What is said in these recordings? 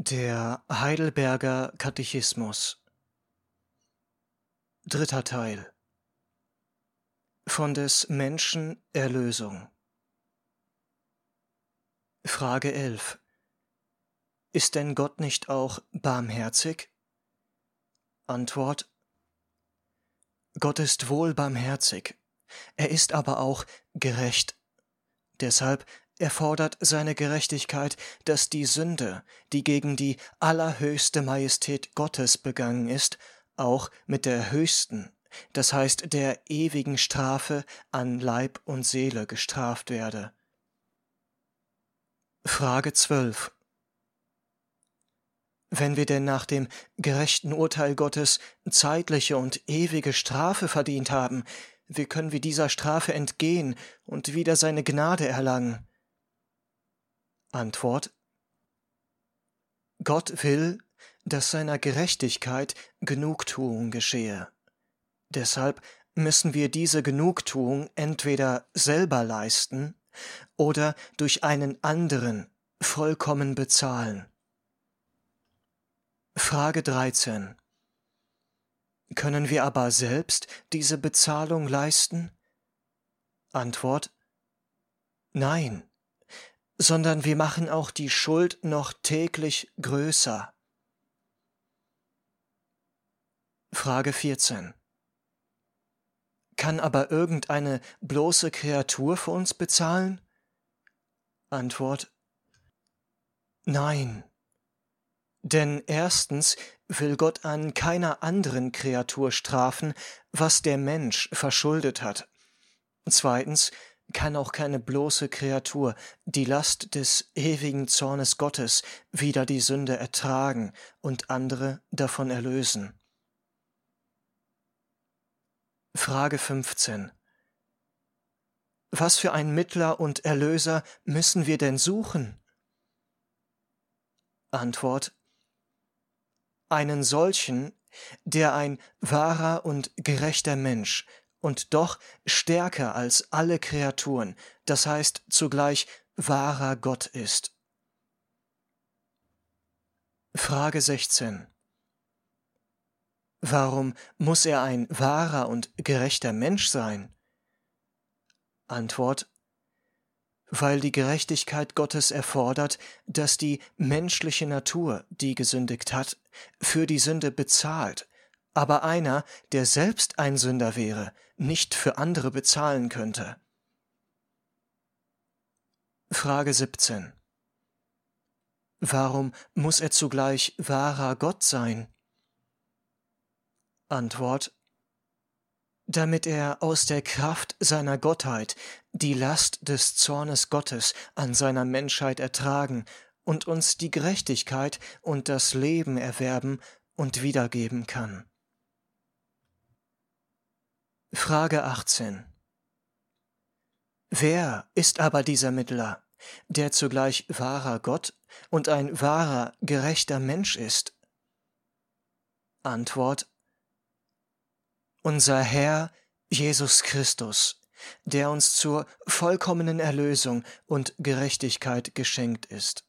Der Heidelberger Katechismus. Dritter Teil. Von des Menschen Erlösung. Frage 11. Ist denn Gott nicht auch barmherzig? Antwort: Gott ist wohl barmherzig, er ist aber auch gerecht. Deshalb erfordert seine Gerechtigkeit, dass die Sünde, die gegen die allerhöchste Majestät Gottes begangen ist, auch mit der höchsten, das heißt der ewigen Strafe an Leib und Seele gestraft werde. Frage 12. Wenn wir denn nach dem gerechten Urteil Gottes zeitliche und ewige Strafe verdient haben, wie können wir dieser Strafe entgehen und wieder seine Gnade erlangen? Antwort: Gott will, dass seiner Gerechtigkeit Genugtuung geschehe. Deshalb müssen wir diese Genugtuung entweder selber leisten oder durch einen anderen vollkommen bezahlen. Frage 13. Können wir aber selbst diese Bezahlung leisten? Antwort: Nein, sondern wir machen auch die Schuld noch täglich größer. Frage 14. Kann aber irgendeine bloße Kreatur für uns bezahlen? Antwort: Nein. Denn erstens will Gott an keiner anderen Kreatur strafen, was der Mensch verschuldet hat. Zweitens kann auch keine bloße Kreatur die Last des ewigen Zornes Gottes wider die Sünde ertragen und andere davon erlösen. Frage 15. Was für einen Mittler und Erlöser müssen wir denn suchen? Antwort: Einen solchen, der ein wahrer und gerechter Mensch und doch stärker als alle Kreaturen, das heißt zugleich wahrer Gott ist. Frage 16. Warum muss er ein wahrer und gerechter Mensch sein? Antwort: Weil die Gerechtigkeit Gottes erfordert, dass die menschliche Natur, die gesündigt hat, für die Sünde bezahlt, aber einer, der selbst ein Sünder wäre, nicht für andere bezahlen könnte. Frage 17. Warum muss er zugleich wahrer Gott sein? Antwort: Damit er aus der Kraft seiner Gottheit die Last des Zornes Gottes an seiner Menschheit ertragen und uns die Gerechtigkeit und das Leben erwerben und wiedergeben kann. Frage 18. Wer ist aber dieser Mittler, der zugleich wahrer Gott und ein wahrer, gerechter Mensch ist? Antwort: Unser Herr Jesus Christus, der uns zur vollkommenen Erlösung und Gerechtigkeit geschenkt ist.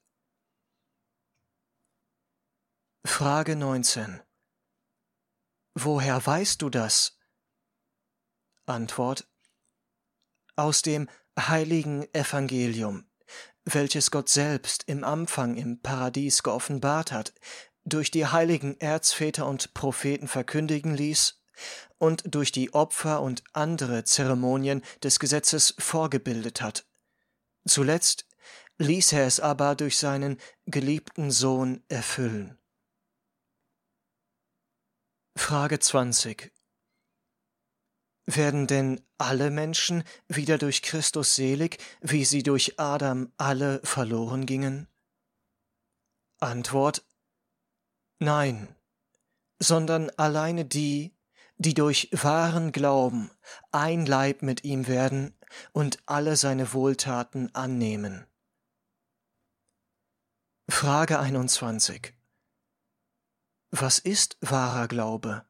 Frage 19. Woher weißt du das? Antwort: Aus dem heiligen Evangelium, welches Gott selbst im Anfang im Paradies geoffenbart hat, durch die heiligen Erzväter und Propheten verkündigen ließ und durch die Opfer und andere Zeremonien des Gesetzes vorgebildet hat. Zuletzt ließ er es aber durch seinen geliebten Sohn erfüllen. Frage 20. Werden denn alle Menschen wieder durch Christus selig, wie sie durch Adam alle verloren gingen? Antwort: Nein, sondern alleine die, die durch wahren Glauben ein Leib mit ihm werden und alle seine Wohltaten annehmen. Frage 21. Was ist wahrer Glaube?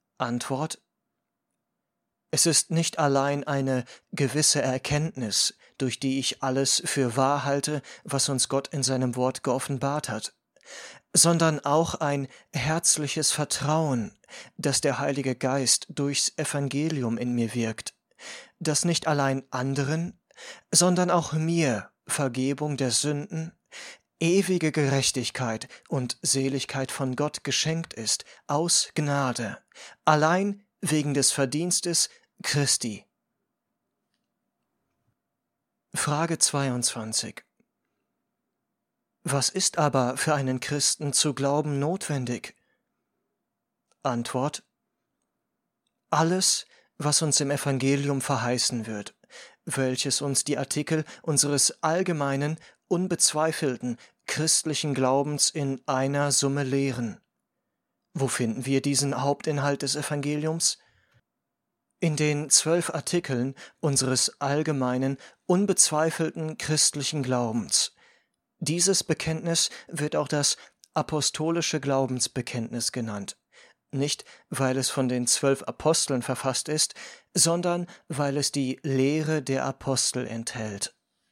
Antwort: Es ist nicht allein eine gewisse Erkenntnis, durch die ich alles für wahr halte, was uns Gott in seinem Wort geoffenbart hat, sondern auch ein herzliches Vertrauen, dass der Heilige Geist durchs Evangelium in mir wirkt, dass nicht allein anderen, sondern auch mir Vergebung der Sünden, ewige Gerechtigkeit und Seligkeit von Gott geschenkt ist, aus Gnade, allein wegen des Verdienstes Christi. Frage 22. Was ist aber für einen Christen zu glauben notwendig? Antwort: Alles, was uns im Evangelium verheißen wird, welches uns die Artikel unseres allgemeinen, unbezweifelten christlichen Glaubens in einer Summe lehren. Wo finden wir diesen Hauptinhalt des Evangeliums? In den 12 Artikeln unseres allgemeinen, unbezweifelten christlichen Glaubens. Dieses Bekenntnis wird auch das apostolische Glaubensbekenntnis genannt. Nicht, weil es von den 12 Aposteln verfasst ist, sondern weil es die Lehre der Apostel enthält.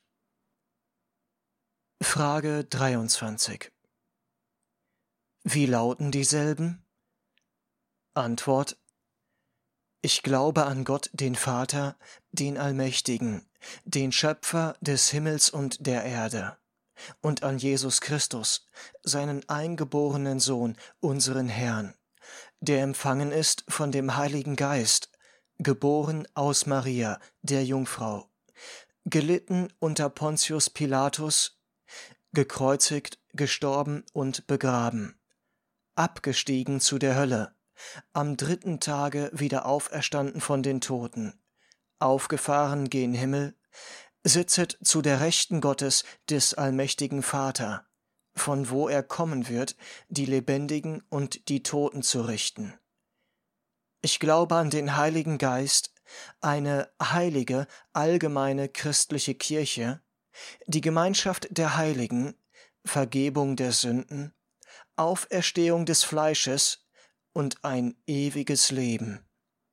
Frage 23. Wie lauten dieselben? Antwort: Ich glaube an Gott, den Vater, den Allmächtigen, den Schöpfer des Himmels und der Erde, und an Jesus Christus, seinen eingeborenen Sohn, unseren Herrn, der empfangen ist von dem Heiligen Geist, geboren aus Maria, der Jungfrau, gelitten unter Pontius Pilatus, gekreuzigt, gestorben und begraben, abgestiegen zu der Hölle, am 3. Tage wieder auferstanden von den Toten, aufgefahren gen Himmel, sitzet zu der Rechten Gottes des allmächtigen Vater, von wo er kommen wird, die Lebendigen und die Toten zu richten. Ich glaube an den Heiligen Geist, eine heilige, allgemeine christliche Kirche, die Gemeinschaft der Heiligen, Vergebung der Sünden, Auferstehung des Fleisches und ein ewiges Leben.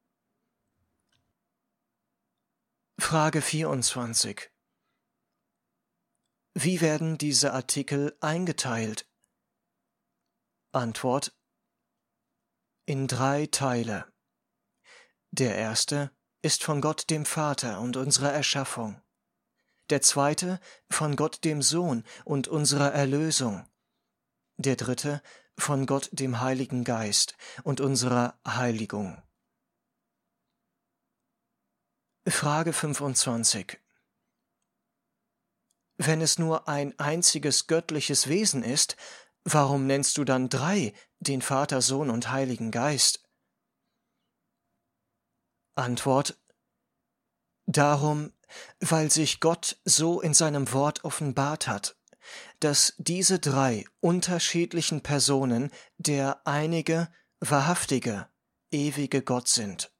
Frage 24. Wie werden diese Artikel eingeteilt? Antwort: In 3 Teile. Der erste ist von Gott dem Vater und unserer Erschaffung. Der zweite von Gott dem Sohn und unserer Erlösung. Der dritte von Gott dem Heiligen Geist und unserer Heiligung. Frage 25. Wenn es nur ein einziges göttliches Wesen ist, warum nennst du dann 3, den Vater, Sohn und Heiligen Geist? Antwort: Darum, weil sich Gott so in seinem Wort offenbart hat, dass diese 3 unterschiedlichen Personen der einige, wahrhaftige, ewige Gott sind.